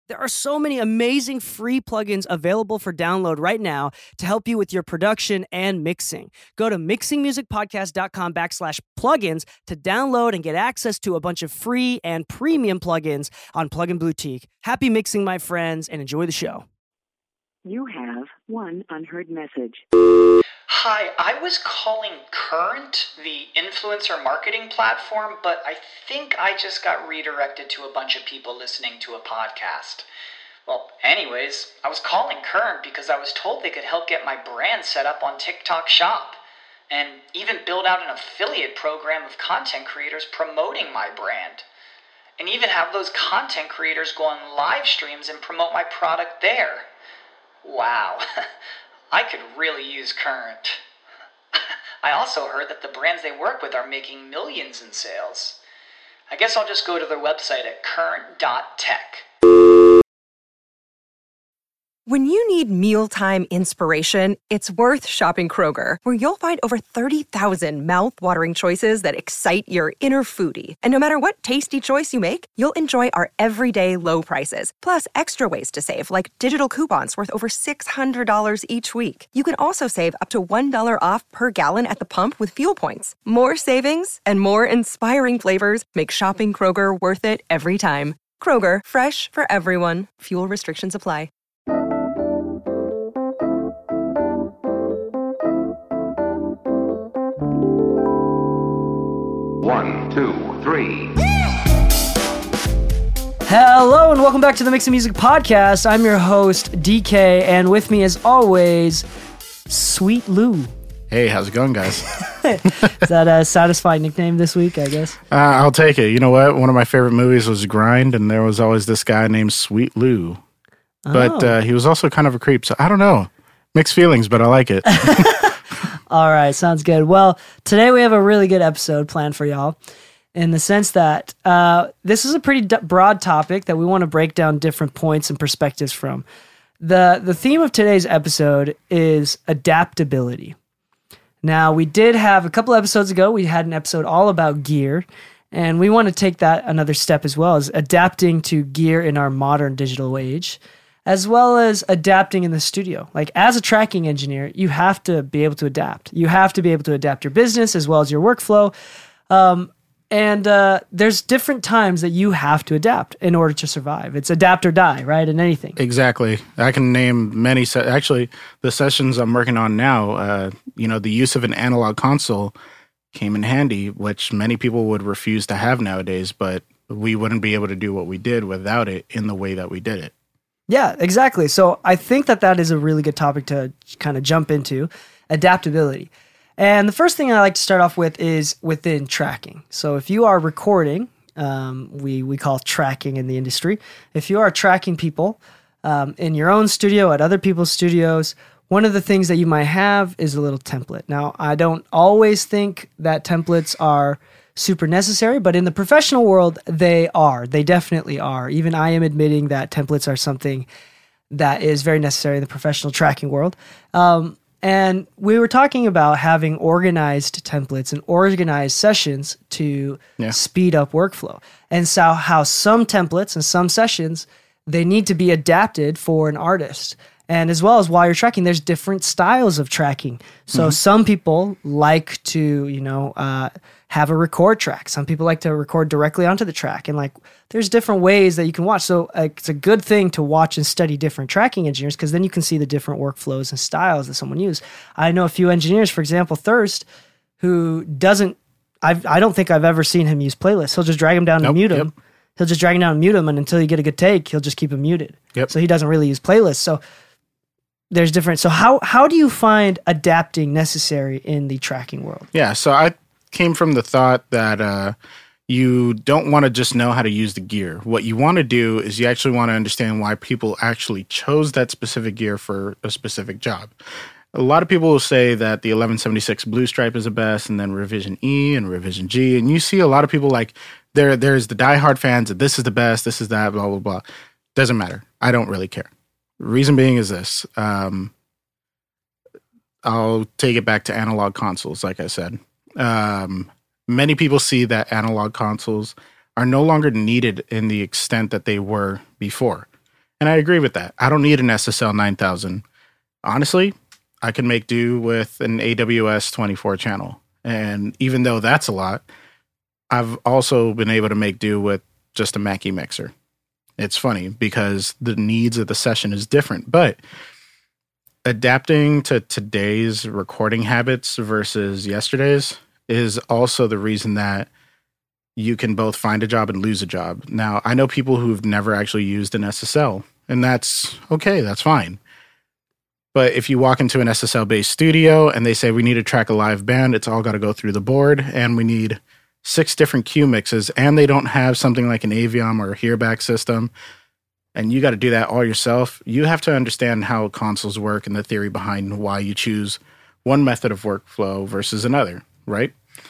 There are so many amazing free plugins available for download right now to help you with your production and mixing. Go to mixingmusicpodcast.com/plugins to download and get access to a bunch of free and premium plugins on Plugin Boutique. Happy mixing, my friends, and enjoy the show. You have one unheard message. Hi, I was calling Current, the influencer marketing platform, but I think I just got redirected to a bunch of people listening to a podcast. Well, anyways, I was calling Current because I was told they could help get my brand set up on TikTok Shop, and even build out an affiliate program of content creators promoting my brand, and even have those content creators go on live streams and promote my product there. Wow. I could really use Current. I also heard that the brands they work with are making millions in sales. I guess I'll just go to their website at current.tech. When you need mealtime inspiration, it's worth shopping Kroger, where you'll find over 30,000 mouth-watering choices that excite your inner foodie. And no matter what tasty choice you make, you'll enjoy our everyday low prices, plus extra ways to save, like digital coupons worth over $600 each week. You can also save up to $1 off per gallon at the pump with fuel points. More savings and more inspiring flavors make shopping Kroger worth it every time. Kroger, fresh for everyone. Fuel restrictions apply. 1, 2, 3. Hello and welcome back to the Mixing Music Podcast. I'm your host, DK, and with me as always, Sweet Lou. Hey, how's it going, guys? Is that a satisfying nickname this week, I guess? I'll take it. You know what? One of my favorite movies was Grind, and there was always this guy named Sweet Lou. But he was also kind of a creep, so I don't know. Mixed feelings, but I like it. All right, sounds good. Well, today we have a really good episode planned for y'all in the sense that this is a pretty broad topic that we want to break down different points and perspectives from. The theme of today's episode is adaptability. Now, we did have a couple episodes ago, we had an episode all about gear, and we want to take that another step as well as adapting to gear in our modern digital age, as well as adapting in the studio. Like, as a tracking engineer, you have to be able to adapt. You have to be able to adapt your business as well as your workflow. And there's different times that you have to adapt in order to survive. It's adapt or die, right, in anything. Exactly. I can name many. Actually, the sessions I'm working on now, the use of an analog console came in handy, which many people would refuse to have nowadays, but we wouldn't be able to do what we did without it in the way that we did it. Yeah, exactly. So I think that is a really good topic to kind of jump into, adaptability. And the first thing I like to start off with is within tracking. So if you are recording, we call tracking in the industry. If you are tracking people in your own studio, at other people's studios, one of the things that you might have is a little template. Now, I don't always think that templates are super necessary, but in the professional world, they are. They definitely are. Even I am admitting that templates are something that is very necessary in the professional tracking world. And we were talking about having organized templates and organized sessions to speed up workflow. And so how some templates and some sessions, they need to be adapted for an artist. And as well as while you're tracking, there's different styles of tracking. So some people like to, have a record track. Some people like to record directly onto the track. And there's different ways that you can watch. So it's a good thing to watch and study different tracking engineers because then you can see the different workflows and styles that someone uses. I know a few engineers, for example, Thirst, who doesn't, I don't think I've ever seen him use playlists. He'll just drag them down and mute them. He'll just drag them down and mute them. And until you get a good take, he'll just keep them muted. So he doesn't really use playlists. So there's different. So how do you find adapting necessary in the tracking world? Yeah, so I came from the thought that you don't want to just know how to use the gear. What you want to do is you actually want to understand why people actually chose that specific gear for a specific job. A lot of people will say that the 1176 Blue Stripe is the best, and then Revision E and Revision G, and you see a lot of people there's the diehard fans that this is the best, this is that, blah, blah, blah. Doesn't matter. I don't really care. Reason being is this. I'll take it back to analog consoles, like I said. Many people see that analog consoles are no longer needed in the extent that they were before. And I agree with that. I don't need an SSL 9000. Honestly, I can make do with an AWS 24 channel. And even though that's a lot, I've also been able to make do with just a Mackie mixer. It's funny because the needs of the session is different, but adapting to today's recording habits versus yesterday's is also the reason that you can both find a job and lose a job. Now, I know people who've never actually used an SSL, and that's okay, that's fine. But if you walk into an SSL-based studio and they say, we need to track a live band, it's all got to go through the board, and we need 6 different cue mixes, and they don't have something like an Aviom or a Hearback system, and you got to do that all yourself, you have to understand how consoles work and the theory behind why you choose one method of workflow versus another, right?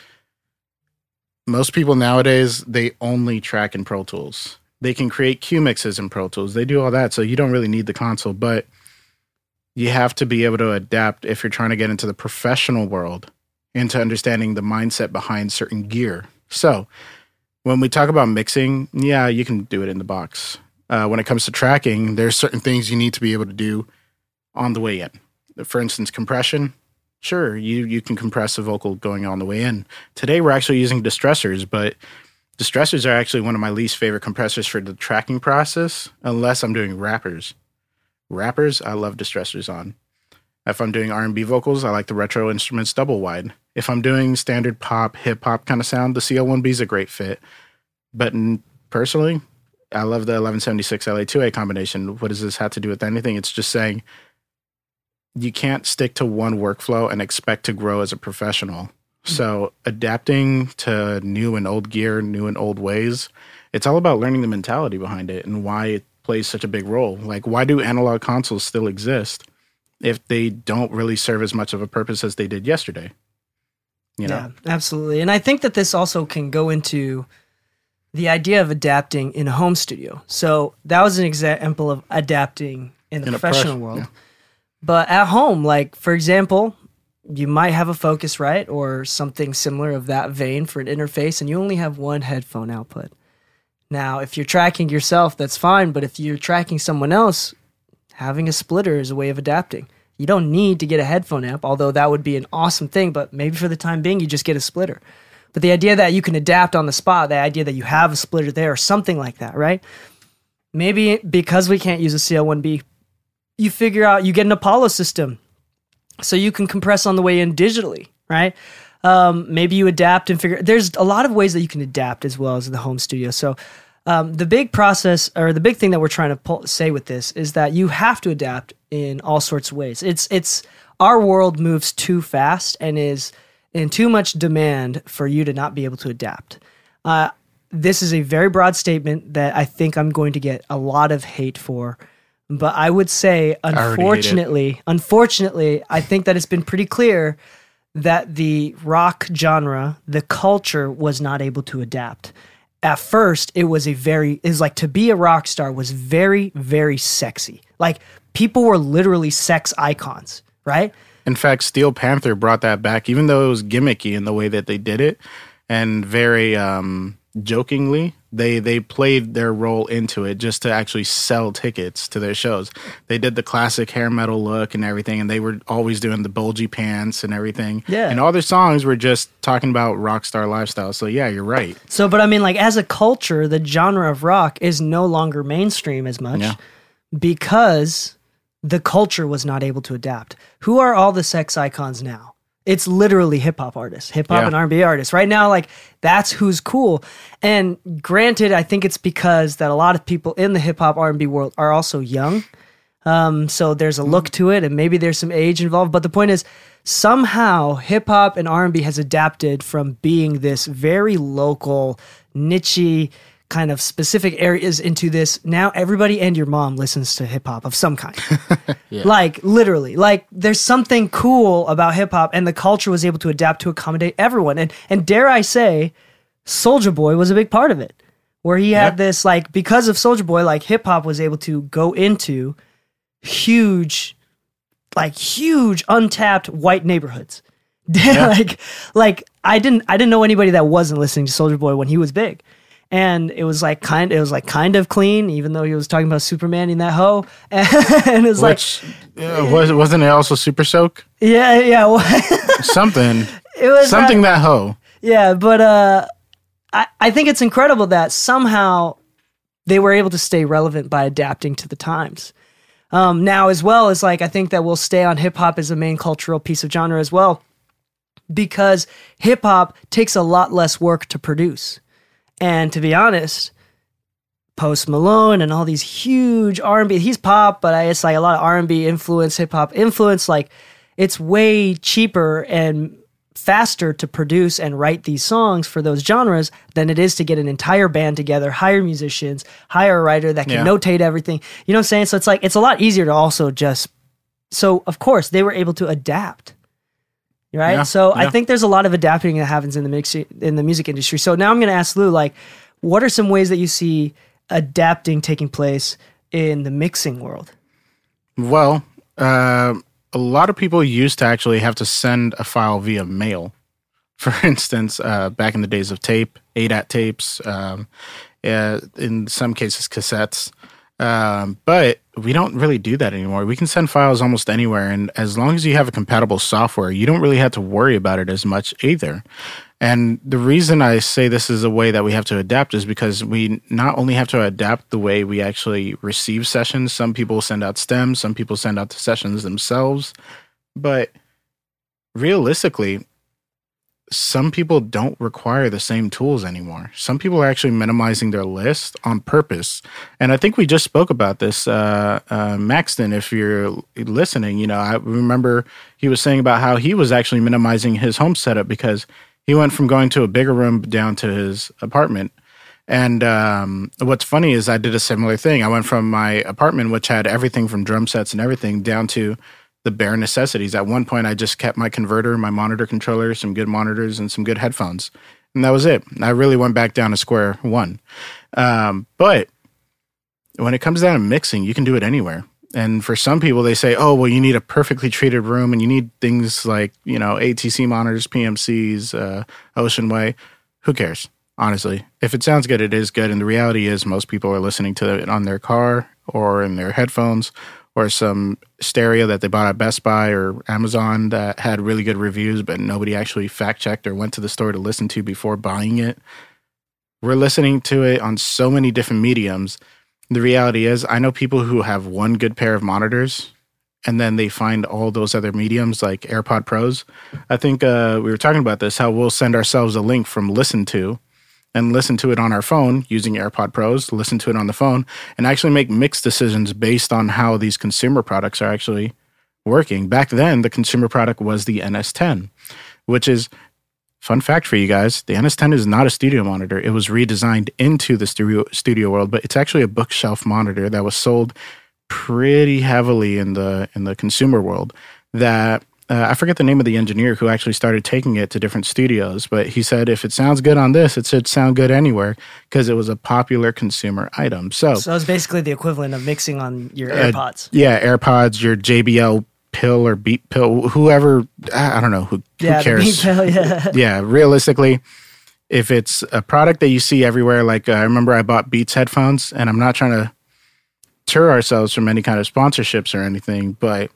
Most people nowadays, they only track in Pro Tools. They can create cue mixes in Pro Tools. They do all that, so you don't really need the console, but you have to be able to adapt if you're trying to get into the professional world, into understanding the mindset behind certain gear. So when we talk about mixing, yeah, you can do it in the box. When it comes to tracking, there's certain things you need to be able to do on the way in. For instance, compression. Sure, you can compress a vocal going on the way in. Today, we're actually using distressors, but distressors are actually one of my least favorite compressors for the tracking process, unless I'm doing rappers. Rappers, I love distressors on. If I'm doing R&B vocals, I like the Retro Instruments double wide. If I'm doing standard pop, hip-hop kind of sound, the CL1B is a great fit. But personally, I love the 1176 LA2A combination. What does this have to do with anything? It's just saying you can't stick to one workflow and expect to grow as a professional. So adapting to new and old gear, new and old ways, it's all about learning the mentality behind it and why it plays such a big role. Like, why do analog consoles still exist if they don't really serve as much of a purpose as they did yesterday? You know? Yeah, absolutely. And I think that this also can go into the idea of adapting in a home studio. So that was an example of adapting in the professional world. Yeah. But at home, like, for example, you might have a Focusrite or something similar of that vein for an interface, and you only have one headphone output. Now, if you're tracking yourself, that's fine, but if you're tracking someone else, having a splitter is a way of adapting. You don't need to get a headphone amp, although that would be an awesome thing, but maybe for the time being, you just get a splitter. But the idea that you can adapt on the spot, the idea that you have a splitter there or something like that, right? Maybe because we can't use a CL1B, you figure out, you get an Apollo system so you can compress on the way in digitally, right? Maybe you adapt and figure, there's a lot of ways that you can adapt as well as in the home studio. So the big process, or the big thing that we're trying to say with this is that you have to adapt in all sorts of ways. It's our world moves too fast and is in too much demand for you to not be able to adapt. This is a very broad statement that I think I'm going to get a lot of hate for. But I would say, unfortunately, I think that it's been pretty clear that the rock genre, the culture, was not able to adapt. At first, it was like to be a rock star was very, very sexy. Like, people were literally sex icons, right? In fact, Steel Panther brought that back, even though it was gimmicky in the way that they did it, and very jokingly, they played their role into it just to actually sell tickets to their shows. They did the classic hair metal look and everything, and they were always doing the bulgy pants and everything. Yeah. And all their songs were just talking about rock star lifestyle. So yeah, you're right. So, but I mean, like, as a culture, the genre of rock is no longer mainstream as much because the culture was not able to adapt. Who are all the sex icons now? It's literally hip-hop artists, hip-hop and R&B artists. Right now, like, that's who's cool. And granted, I think it's because that a lot of people in the hip-hop R&B world are also young. So there's a look to it, and maybe there's some age involved. But the point is, somehow, hip-hop and R&B has adapted from being this very local, niche-y, kind of specific areas into this. Now everybody and your mom listens to hip hop of some kind. Like, literally, like, there's something cool about hip hop, and the culture was able to adapt to accommodate everyone. And dare I say, Soulja Boy was a big part of it, where he had this, like, because of Soulja Boy, like, hip hop was able to go into huge untapped white neighborhoods. Like I didn't know anybody that wasn't listening to Soulja Boy when he was big. And it was like kind of clean, even though he was talking about Superman in that hoe. And it was wasn't it also Super Soak? Yeah. Something. It was something that hoe. Yeah, but I think it's incredible that somehow they were able to stay relevant by adapting to the times. Now, as well as I think that we'll stay on hip hop as a main cultural piece of genre as well, because hip hop takes a lot less work to produce. And to be honest, Post Malone and all these huge R&B, he's pop, but it's like a lot of R&B influence, hip hop influence. Like, it's way cheaper and faster to produce and write these songs for those genres than it is to get an entire band together, hire musicians, hire a writer that can notate everything. You know what I'm saying? So it's a lot easier to also so of course they were able to adapt. Right? I think there's a lot of adapting that happens in the music industry. So now I'm going to ask Lou, what are some ways that you see adapting taking place in the mixing world? Well, a lot of people used to actually have to send a file via mail. For instance, back in the days of tape, ADAT tapes, in some cases cassettes. But we don't really do that anymore. We can send files almost anywhere, and as long as you have a compatible software, you don't really have to worry about it as much either. And the reason I say this is a way that we have to adapt is because we not only have to adapt the way we actually receive sessions. Some people send out stems, some people send out the sessions themselves, but realistically, some people don't require the same tools anymore. Some people are actually minimizing their list on purpose. And I think we just spoke about this. Maxton, if you're listening, I remember he was saying about how he was actually minimizing his home setup because he went from going to a bigger room down to his apartment. And what's funny is I did a similar thing. I went from my apartment, which had everything from drum sets and everything, down to the bare necessities. At one point, I just kept my converter, my monitor controller, some good monitors, and some good headphones. And that was it. I really went back down to square one. But when it comes down to mixing, you can do it anywhere. And for some people, they say, oh, well, you need a perfectly treated room and you need things like, ATC monitors, PMCs, Ocean Way. Who cares? Honestly, if it sounds good, it is good. And the reality is most people are listening to it on their car or in their headphones or some stereo that they bought at Best Buy or Amazon that had really good reviews, but nobody actually fact-checked or went to the store to listen to before buying it. We're listening to it on so many different mediums. The reality is, I know people who have one good pair of monitors, and then they find all those other mediums like AirPod Pros. I think we were talking about this, how we'll send ourselves a link from Listen To, and listen to it on our phone using AirPod Pros, listen to it on the phone, and actually make mix decisions based on how these consumer products are actually working. Back then, the consumer product was the NS10, which is, fun fact for you guys, the NS10 is not a studio monitor. It was redesigned into the studio world, but it's actually a bookshelf monitor that was sold pretty heavily in the consumer world that I forget the name of the engineer who actually started taking it to different studios, but he said if it sounds good on this, it should sound good anywhere because it was a popular consumer item. So it's basically the equivalent of mixing on your AirPods. Yeah, AirPods, your JBL Pill or Beat Pill, whoever, I don't know, who cares? The Beat Pill, yeah. Yeah, realistically, if it's a product that you see everywhere, like I remember I bought Beats headphones, and I'm not trying to deter ourselves from any kind of sponsorships or anything, but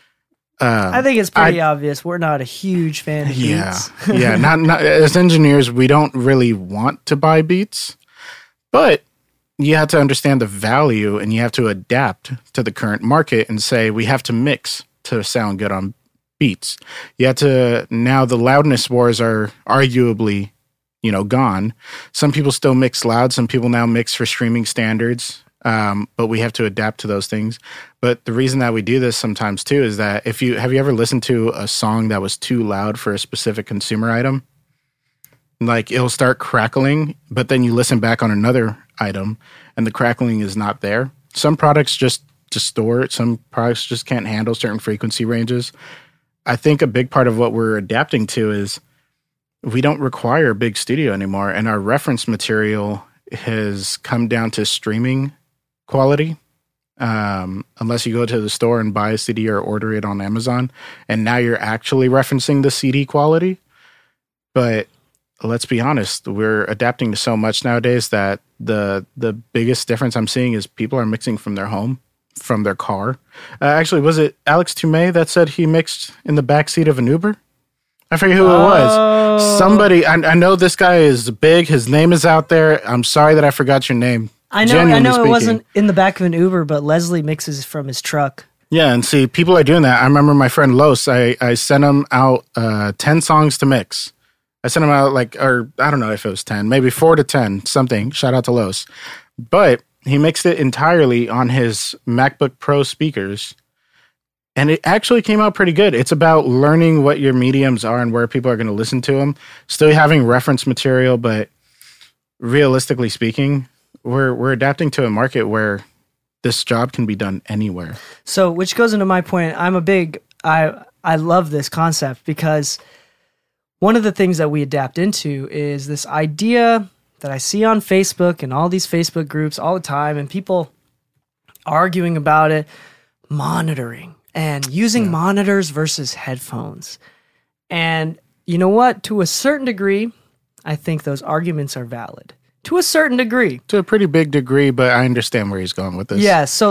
I think it's pretty obvious. We're not a huge fan of Beats. Yeah. Not as engineers, we don't really want to buy Beats, but you have to understand the value and you have to adapt to the current market and say we have to mix to sound good on Beats. You have to, now the loudness wars are arguably, gone. Some people still mix loud. Some people now mix for streaming standards. But we have to adapt to those things. But the reason that we do this sometimes too is that have you ever listened to a song that was too loud for a specific consumer item? Like it'll start crackling, but then you listen back on another item and the crackling is not there. Some products just distort. Some products just can't handle certain frequency ranges. I think a big part of what we're adapting to is we don't require a big studio anymore, and our reference material has come down to streaming quality, unless you go to the store and buy a CD or order it on Amazon, and now you're actually referencing the CD quality. But let's be honest, we're adapting to so much nowadays that the biggest difference I'm seeing is people are mixing from their home, from their car. Actually, was it Alex Toomey that said he mixed in the backseat of an Uber? I forget who it was. Somebody, I know this guy is big. His name is out there. I'm sorry that I forgot your name. I know it wasn't in the back of an Uber, but Leslie mixes from his truck. Yeah, and see, people are doing that. I remember my friend Los, I sent him out 10 songs to mix. I sent him out or I don't know if it was 10, maybe 4 to 10, something. Shout out to Los. But he mixed it entirely on his MacBook Pro speakers. And it actually came out pretty good. It's about learning what your mediums are and where people are going to listen to them. Still having reference material, but realistically speaking, we're adapting to a market where this job can be done anywhere. So, which goes into my point. I love this concept because one of the things that we adapt into is this idea that I see on Facebook and all these Facebook groups all the time, and people arguing about it, monitoring and using monitors versus headphones. And you know what? To a certain degree, I think those arguments are valid. To a certain degree. To a pretty big degree, but I understand where he's going with this. Yeah, so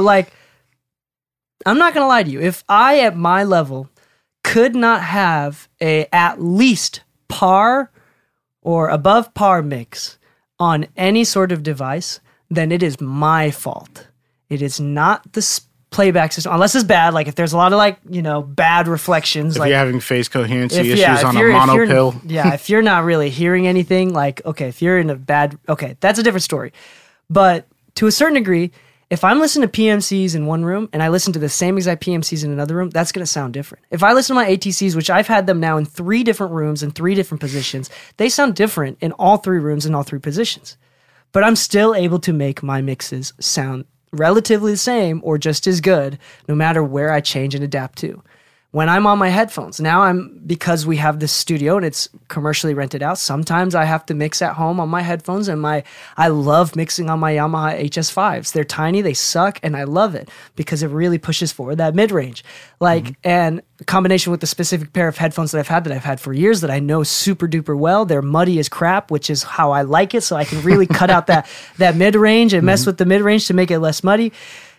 I'm not going to lie to you. If I, at my level, could not have a at least par or above par mix on any sort of device, then it is my fault. It is not the playback system, unless it's bad. Like if there's a lot of bad reflections. If like you're having phase coherency issues on a mono pill. If you're not really hearing anything, if you're in that's a different story. But to a certain degree, if I'm listening to PMCs in one room and I listen to the same exact PMCs in another room, that's going to sound different. If I listen to my ATCs, which I've had them now in 3 different rooms in 3 different positions, they sound different in all 3 rooms in all 3 positions. But I'm still able to make my mixes sound relatively the same or just as good no matter where I change and adapt to. When I'm on my headphones, because we have this studio and it's commercially rented out, sometimes I have to mix at home on my headphones, and I love mixing on my Yamaha HS5s. They're tiny, they suck, and I love it because it really pushes forward that mid-range. And a combination with the specific pair of headphones that I've had for years that I know super duper well. They're muddy as crap, which is how I like it, so I can really cut out that mid-range and mess with the mid-range to make it less muddy.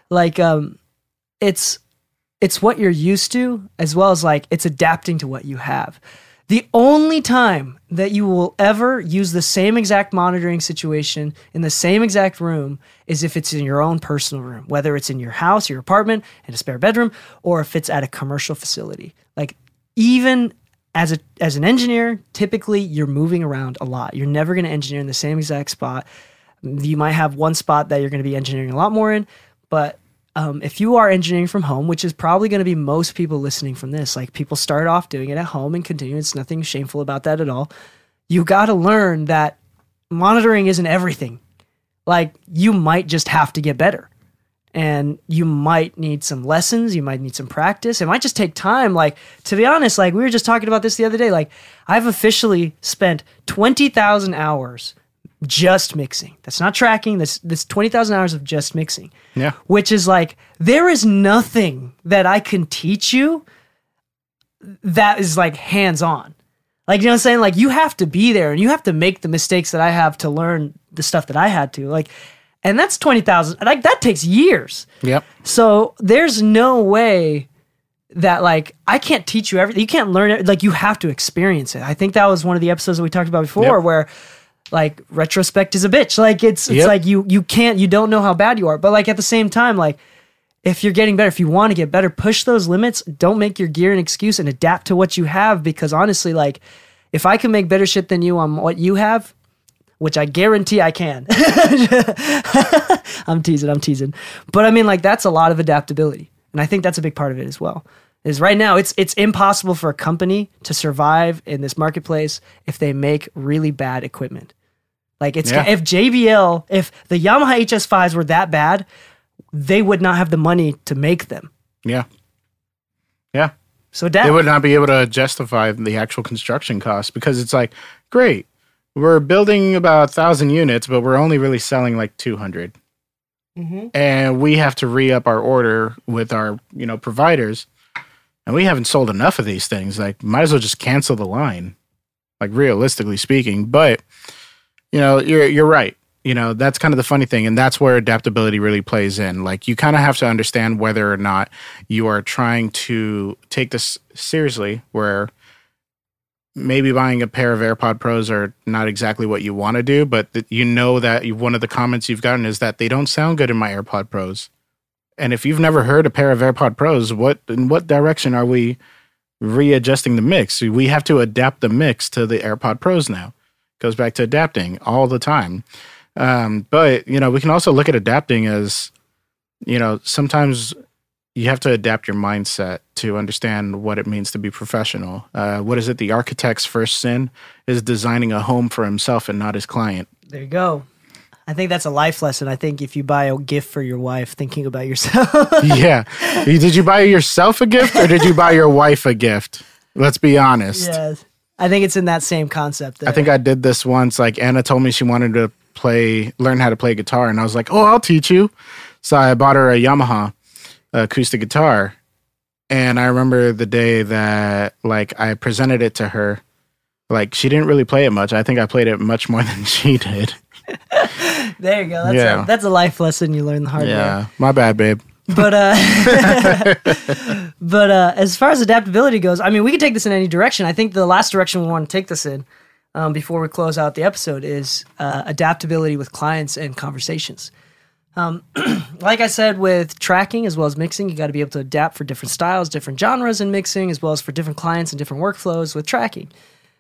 It's what you're used to, as well as it's adapting to what you have. The only time that you will ever use the same exact monitoring situation in the same exact room is if it's in your own personal room, whether it's in your house, your apartment, in a spare bedroom, or if it's at a commercial facility. Even as an engineer, typically you're moving around a lot. You're never going to engineer in the same exact spot. You might have one spot that you're going to be engineering a lot more in, but if you are engineering from home, which is probably going to be most people listening from this, people start off doing it at home and continue. It's nothing shameful about that at all. You got to learn that monitoring isn't everything. You might just have to get better, and you might need some lessons. You might need some practice. It might just take time. To be honest, we were just talking about this the other day. I've officially spent 20,000 hours just mixing. That's not tracking. This 20,000 hours of just mixing. Yeah. Which is there is nothing that I can teach you that is hands-on. You know what I'm saying? You have to be there and you have to make the mistakes that I have to learn the stuff that I had to. And that's 20,000. That takes years. Yep. So there's no way that I can't teach you everything. You can't learn it. You have to experience it. I think that was one of the episodes that we talked about before where retrospect is a bitch. You don't know how bad you are. But at the same time, if you're getting better, if you want to get better, push those limits. Don't make your gear an excuse and adapt to what you have. Because honestly, if I can make better shit than you on what you have, which I guarantee I can. I'm teasing. But that's a lot of adaptability. And I think that's a big part of it as well. Is right now it's impossible for a company to survive in this marketplace if they make really bad equipment. If JBL, if the Yamaha HS5s were that bad, they would not have the money to make them. Yeah. Yeah. So they would not be able to justify the actual construction costs because it's great, we're building about 1,000 units, but we're only really selling 200. Mm-hmm. And we have to re-up our order with our, providers. And we haven't sold enough of these things. Might as well just cancel the line. like realistically speaking. But, you're right. That's kind of the funny thing. And that's where adaptability really plays in. Like, you kind of have to understand whether or not you are trying to take this seriously, where maybe buying a pair of AirPod Pros are not exactly what you want to do, but that one of the comments you've gotten is that they don't sound good in my AirPod Pros. And if you've never heard a pair of AirPod Pros, in what direction are we readjusting the mix? We have to adapt the mix to the AirPod Pros now. Goes back to adapting all the time. But, we can also look at adapting as, sometimes you have to adapt your mindset to understand what it means to be professional. What is it? The architect's first sin is designing a home for himself and not his client. There you go. I think that's a life lesson. I think if you buy a gift for your wife, thinking about yourself. Yeah. Did you buy yourself a gift or did you buy your wife a gift? Let's be honest. Yes. I think it's in that same concept there. I think I did this once. Like, Anna told me she wanted to learn how to play guitar. And I was like, oh, I'll teach you. So I bought her a Yamaha acoustic guitar. And I remember the day that, like, I presented it to her. Like, she didn't really play it much. I think I played it much more than she did. There you go. That's a life lesson you learn the hard way. Yeah, my bad, babe. But as far as adaptability goes, I mean, we can take this in any direction. I think the last direction we want to take this in before we close out the episode is adaptability with clients and conversations. Like I said, with tracking as well as mixing, you got to be able to adapt for different styles, different genres in mixing, as well as for different clients and different workflows with tracking.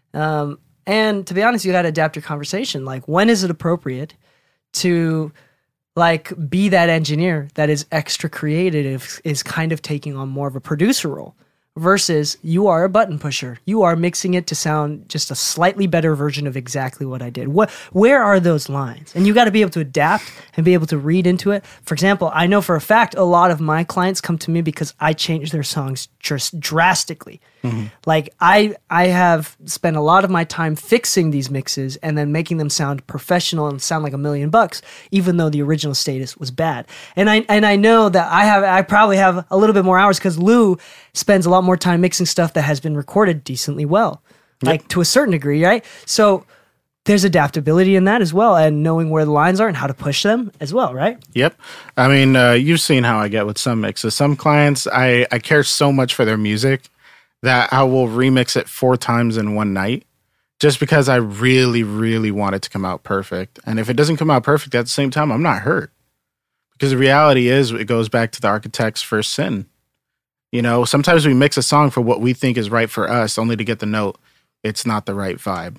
And to be honest, you got to adapt your conversation. Like, when is it appropriate to be that engineer that is extra creative, is kind of taking on more of a producer role, versus you are a button pusher. You are mixing it to sound just a slightly better version of exactly what I did. Where are those lines? And you got to be able to adapt and be able to read into it. For example, I know for a fact a lot of my clients come to me because I change their songs just drastically. Mm-hmm. Like, I have spent a lot of my time fixing these mixes and then making them sound professional and sound like $1 million, even though the original status was bad. And I know that I probably have a little bit more hours because Lou spends a lot more time mixing stuff that has been recorded decently well, like to a certain degree, right? So there's adaptability in that as well, and knowing where the lines are and how to push them as well, right? Yep. I mean, you've seen how I get with some mixes. Some clients, I care so much for their music that I will remix it 4 times in one night just because I really, really want it to come out perfect. And if it doesn't come out perfect at the same time, I'm not hurt. Because the reality is, it goes back to the architect's first sin. Sometimes we mix a song for what we think is right for us, only to get the note, it's not the right vibe.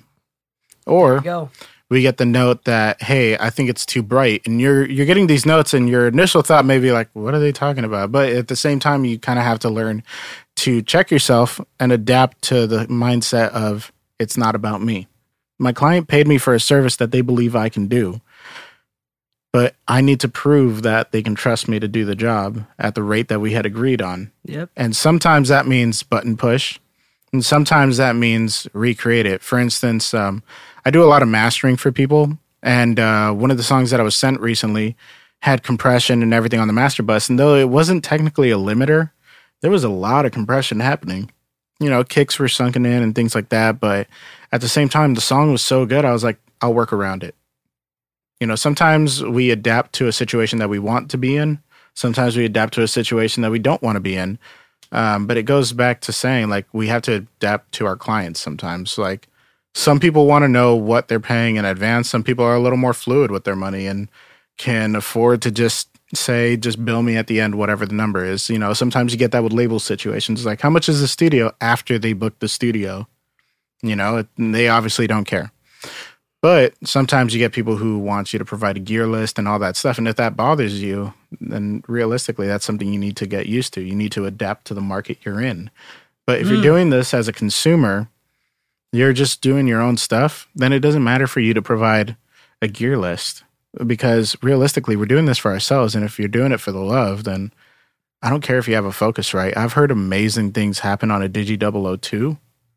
Or we get the note that, hey, I think it's too bright. And you're getting these notes and your initial thought may be like, what are they talking about? But at the same time, you kind of have to learn to check yourself and adapt to the mindset of, it's not about me. My client paid me for a service that they believe I can do, but I need to prove that they can trust me to do the job at the rate that we had agreed on. Yep. And sometimes that means button push, and sometimes that means recreate it. For instance, I do a lot of mastering for people, and one of the songs that I was sent recently had compression and everything on the master bus, and though it wasn't technically a limiter, there was a lot of compression happening. Kicks were sunken in and things like that, but at the same time, the song was so good, I was like, I'll work around it. Sometimes we adapt to a situation that we want to be in. Sometimes we adapt to a situation that we don't want to be in. But it goes back to saying, like, we have to adapt to our clients sometimes. Like, some people want to know what they're paying in advance. Some people are a little more fluid with their money and can afford to just bill me at the end, whatever the number is. Sometimes you get that with label situations. Like, how much is the studio after they book the studio? They obviously don't care. But sometimes you get people who want you to provide a gear list and all that stuff. And if that bothers you, then realistically, that's something you need to get used to. You need to adapt to the market you're in. But if you're doing this as a consumer, you're just doing your own stuff, then it doesn't matter for you to provide a gear list. Because realistically, we're doing this for ourselves. And if you're doing it for the love, then I don't care if you have a Focusrite. I've heard amazing things happen on a Digi 002.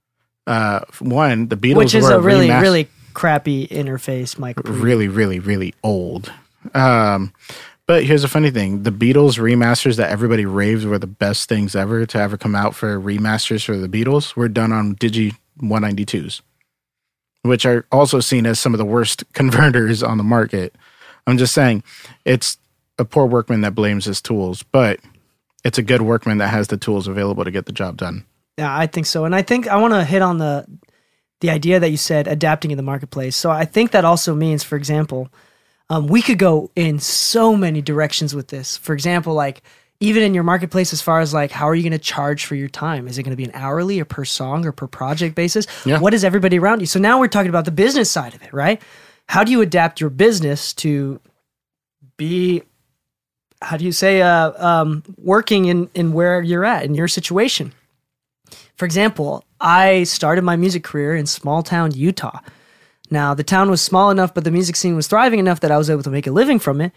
One, the Beatles, which is a really crappy interface mic. Really, really, really old. But here's the funny thing. The Beatles remasters that everybody raved were the best things ever to ever come out for remasters for the Beatles were done on Digi 192s. which are also seen as some of the worst converters on the market. I'm just saying, it's a poor workman that blames his tools, but it's a good workman that has the tools available to get the job done. Yeah, I think so. And I think I want to hit on the idea that you said, adapting in the marketplace. So I think that also means, for example, we could go in so many directions with this. For example, like even in your marketplace, as far as like, how are you going to charge for your time? Is it going to be an hourly or per song or per project basis? Yeah. What is everybody around you? So now we're talking about the business side of it, right? How do you adapt your business to be, how do you say, working in where you're at, in your situation? For example, I started my music career in small town Utah. Now, the town was small enough, but the music scene was thriving enough that I was able to make a living from it.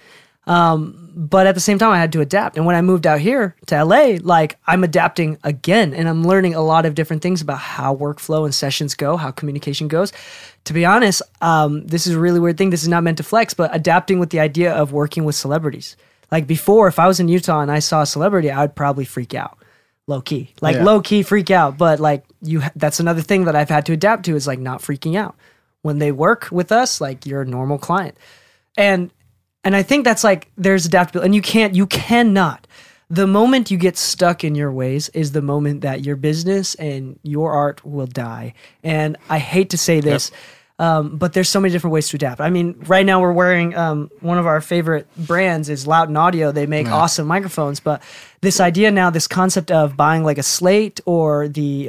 But at the same time, I had to adapt. And when I moved out here to LA, like I'm adapting again, and I'm learning a lot of different things about how workflow and sessions go, how communication goes. To be honest, this is a really weird thing. This is not meant to flex, but adapting with the idea of working with celebrities. Like before, if I was in Utah and I saw a celebrity, I would probably freak out. Low key, low key freak out. But like that's another thing that I've had to adapt to, is like not freaking out when they work with us. Like you're a normal client, and I think that's like there's adaptability, and you cannot. The moment you get stuck in your ways is the moment that your business and your art will die. And I hate to say this. But there's so many different ways to adapt. I mean, right now we're wearing one of our favorite brands is Loughton Audio. They make awesome microphones, but this idea now, this concept of buying like a Slate or the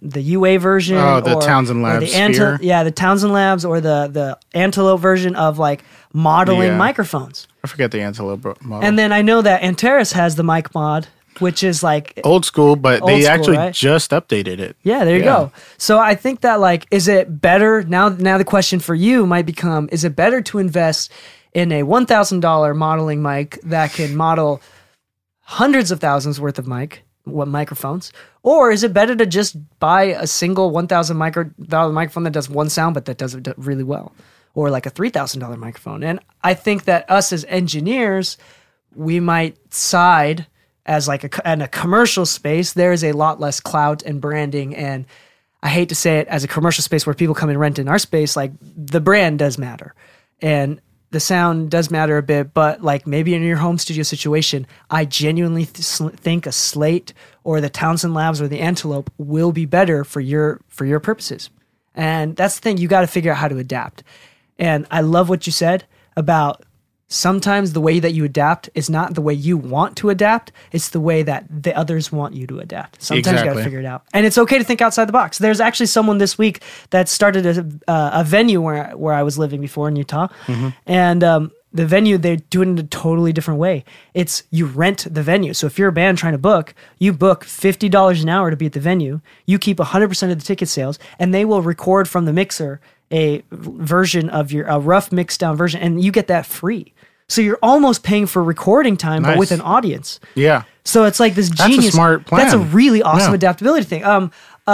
UA version, the Townsend Labs, the Townsend Labs, or the Antelope version of like modeling microphones. I forget the Antelope model. And then I know that Antares has the mic mod, which is like old school, but they actually just updated it. Yeah, there you go. So I think that like, is it better now? Now the question for you might become: is it better to invest in a $1,000 modeling mic that can model hundreds of thousands worth of microphones, or is it better to just buy a single $1,000 microphone that does one sound but that does it really well, or like a $3,000 microphone? And I think that us as engineers, we might side. As like in a commercial space, there is a lot less clout and branding. And I hate to say it, as a commercial space where people come and rent in our space, like the brand does matter. And the sound does matter a bit, but like maybe in your home studio situation, I genuinely think a Slate or the Townsend Labs or the Antelope will be better for your purposes. And that's the thing, you got to figure out how to adapt. And I love what you said about sometimes the way that you adapt is not the way you want to adapt. It's the way that the others want you to adapt. Sometimes you got to figure it out. And it's okay to think outside the box. There's actually someone this week that started a venue where I was living before in Utah. Mm-hmm. And the venue, they do it in a totally different way. It's you rent the venue. So if you're a band trying to book, you book $50 an hour to be at the venue. You keep 100% of the ticket sales, and they will record from the mixer a version of a rough mixed down version, and you get that free. So you're almost paying for recording time, but with an audience. Yeah. So it's like this genius. That's a smart plan. That's a really awesome adaptability thing.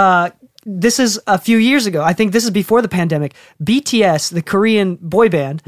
This is a few years ago. I think this is before the pandemic. BTS, the Korean boy band,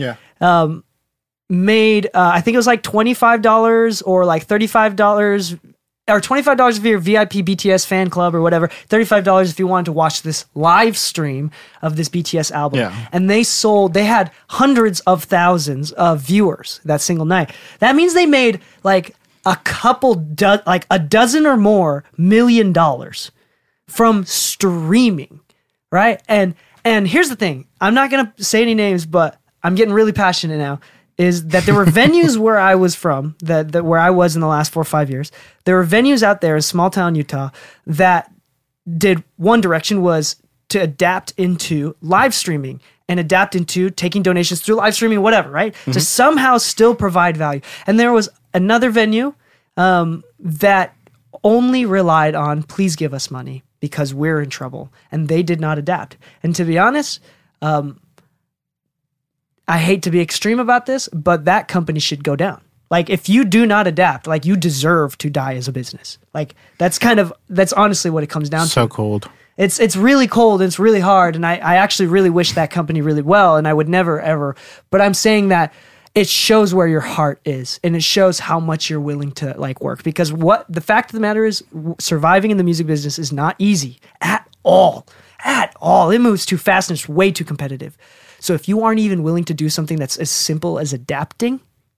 made, I think it was like $25 or like $35 or $25 if you're a VIP BTS fan club or whatever, $35 if you wanted to watch this live stream of this BTS album. Yeah. And they had hundreds of thousands of viewers that single night. That means they made like a dozen or more $1 million from streaming, right? And here's the thing. I'm not going to say any names, but I'm getting really passionate now. Is that there were venues where I was from, that where I was in the last 4 or 5 years. There were venues out there in small town Utah that did one direction was to adapt into live streaming and adapt into taking donations through live streaming, whatever, right? Mm-hmm. To somehow still provide value. And there was another venue that only relied on, please give us money because we're in trouble. And they did not adapt. And to be honest, I hate to be extreme about this, but that company should go down. Like, if you do not adapt, like, you deserve to die as a business. Like, that's honestly what it comes down to. So cold. It's really cold and it's really hard. And I actually really wish that company really well. And I would never, ever. But I'm saying that it shows where your heart is. And it shows how much you're willing to, like, work. Because the fact of the matter is, surviving in the music business is not easy at all. At all. It moves too fast and it's way too competitive. So if you aren't even willing to do something that's as simple as adapting,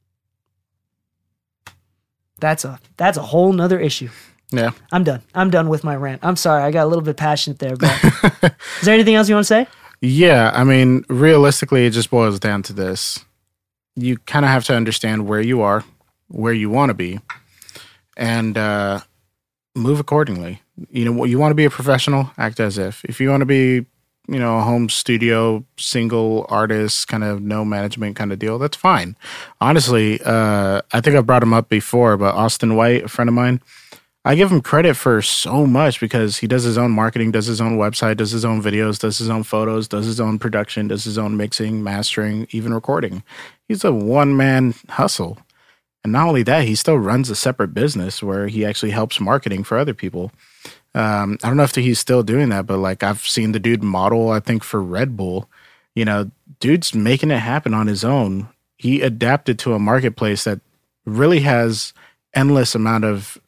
that's a whole nother issue. Yeah. I'm done with my rant. I'm sorry. I got a little bit passionate there, but is there anything else you want to say? Yeah. I mean, realistically, it just boils down to this. You kind of have to understand where you are, where you want to be, and move accordingly. You know, you want to be a professional, act as if. If you want to be, you know, a home studio, single artist, kind of no management kind of deal, that's fine. Honestly, I think I've brought him up before, but Austin White, a friend of mine, I give him credit for so much because he does his own marketing, does his own website, does his own videos, does his own photos, does his own production, does his own mixing, mastering, even recording. He's a one-man hustle. And not only that, he still runs a separate business where he actually helps marketing for other people. I don't know if he's still doing that, but like I've seen the dude model, I think, for Red Bull. You know, dude's making it happen on his own. He adapted to a marketplace that really has endless amount of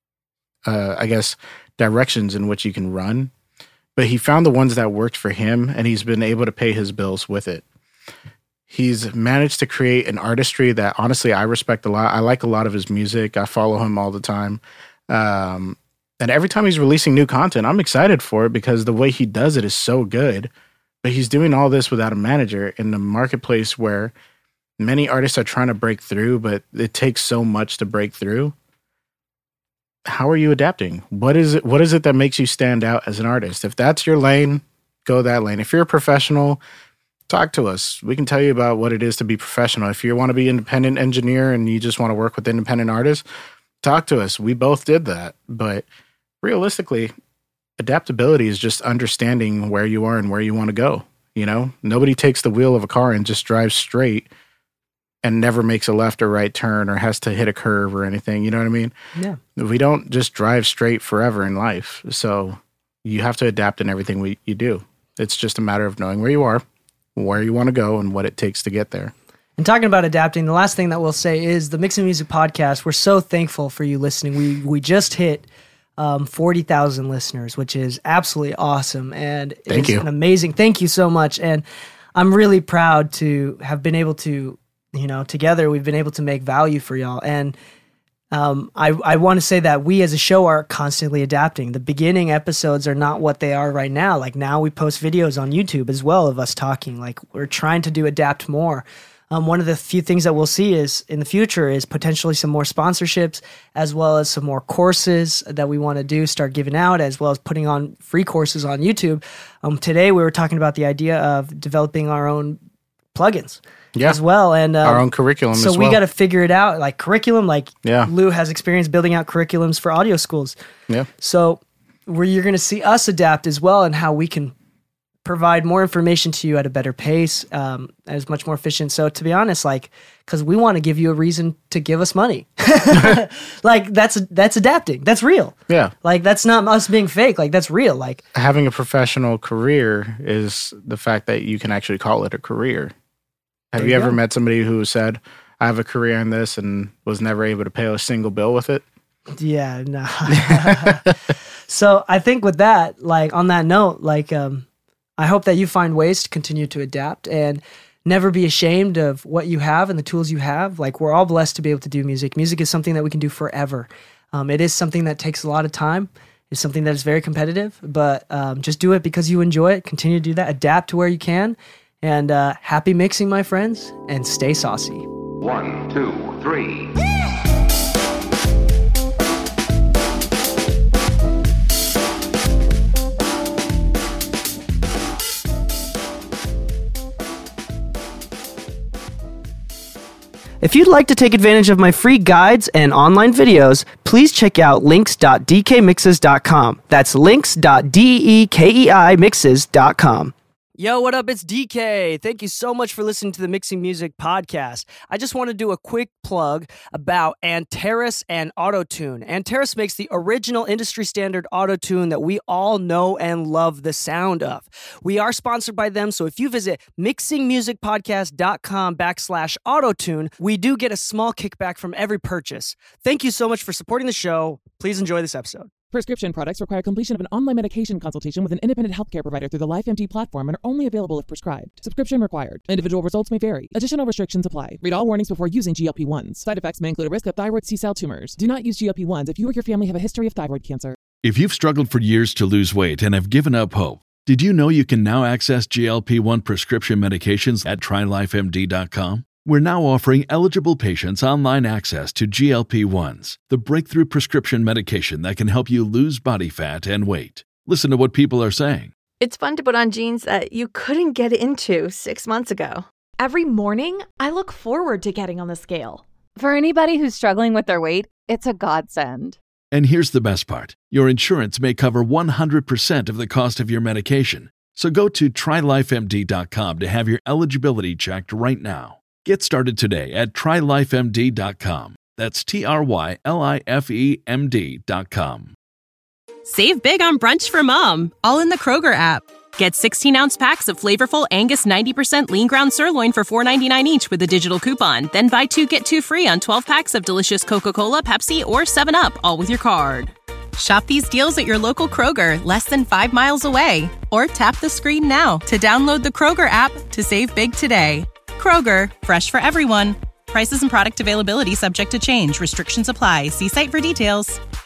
I guess, directions in which you can run. But he found the ones that worked for him, and he's been able to pay his bills with it. He's managed to create an artistry that, honestly, I respect a lot. I like a lot of his music. I follow him all the time. And every time he's releasing new content, I'm excited for it because the way he does it is so good. But he's doing all this without a manager in the marketplace where many artists are trying to break through, but it takes so much to break through. How are you adapting? What is it that makes you stand out as an artist? If that's your lane, go that lane. If you're a professional, talk to us. We can tell you about what it is to be professional. If you want to be an independent engineer and you just want to work with independent artists, talk to us. We both did that. But realistically, adaptability is just understanding where you are and where you want to go. You know, nobody takes the wheel of a car and just drives straight and never makes a left or right turn or has to hit a curve or anything. You know what I mean? Yeah. We don't just drive straight forever in life. So you have to adapt in everything you do. It's just a matter of knowing where you are, where you want to go, and what it takes to get there. And talking about adapting, the last thing that we'll say is the Mixing Music Podcast. We're so thankful for you listening. We just hit 40,000 listeners, which is absolutely awesome. And Thank you. An amazing, thank you so much. And I'm really proud to have been able to, you know, together we've been able to make value for y'all. And I want to say that we as a show are constantly adapting. The beginning episodes are not what they are right now. Like now we post videos on YouTube as well of us talking. Like we're trying to adapt more. One of the few things that we'll see is in the future is potentially some more sponsorships, as well as some more courses that we want to start giving out, as well as putting on free courses on YouTube. Today we were talking about the idea of developing our own plugins. Yeah. As well, and our own curriculum so as well. We got to figure it out, like curriculum. Like Yeah. Lou has experience building out curriculums for audio schools. Yeah. So where you're going to see us adapt as well, and how we can provide more information to you at a better pace, as much more efficient. So to be honest, like, because we want to give you a reason to give us money, like that's adapting. That's real. Yeah. Like that's not us being fake. Like that's real. Like Having a professional career is the fact that you can actually call it a career. Have There you you ever go. met somebody who said, I have a career in this and was never able to pay a single bill with it? Yeah, no. So I think with that, like on that note, like I hope that you find ways to continue to adapt and never be ashamed of what you have and the tools you have. Like we're all blessed to be able to do music. Music is something that we can do forever. It is something that takes a lot of time. It's something that is very competitive, but just do it because you enjoy it. Continue to do that. Adapt to where you can. And happy mixing, my friends, and stay saucy. 1, 2, 3. If you'd like to take advantage of my free guides and online videos, please check out links.dkmixes.com. That's links.dekeimixes.com. Yo, what up? It's DK. Thank you so much for listening to the Mixing Music Podcast. I just want to do a quick plug about Antares and Auto-Tune. Antares makes the original industry standard auto-tune that we all know and love the sound of. We are sponsored by them, so if you visit mixingmusicpodcast.com/auto-tune, we do get a small kickback from every purchase. Thank you so much for supporting the show. Please enjoy this episode. Prescription products require completion of an online medication consultation with an independent healthcare provider through the LifeMD platform and are only available if prescribed. Subscription required. Individual results may vary. Additional restrictions apply. Read all warnings before using GLP-1s. Side effects may include a risk of thyroid C-cell tumors. Do not use GLP-1s if you or your family have a history of thyroid cancer. If you've struggled for years to lose weight and have given up hope, did you know you can now access GLP-1 prescription medications at TryLifeMD.com? We're now offering eligible patients online access to GLP-1s, the breakthrough prescription medication that can help you lose body fat and weight. Listen to what people are saying. It's fun to put on jeans that you couldn't get into 6 months ago. Every morning, I look forward to getting on the scale. For anybody who's struggling with their weight, it's a godsend. And here's the best part. Your insurance may cover 100% of the cost of your medication. So go to TryLifeMD.com to have your eligibility checked right now. Get started today at TryLifeMD.com. That's TryLifeMD.com. Save big on brunch for mom, all in the Kroger app. Get 16-ounce packs of flavorful Angus 90% lean ground sirloin for $4.99 each with a digital coupon. Then buy 2, get 2 free on 12 packs of delicious Coca-Cola, Pepsi, or 7-Up, all with your card. Shop these deals at your local Kroger, less than 5 miles away. Or tap the screen now to download the Kroger app to save big today. Kroger, fresh for everyone. Prices and product availability subject to change. Restrictions apply. See site for details.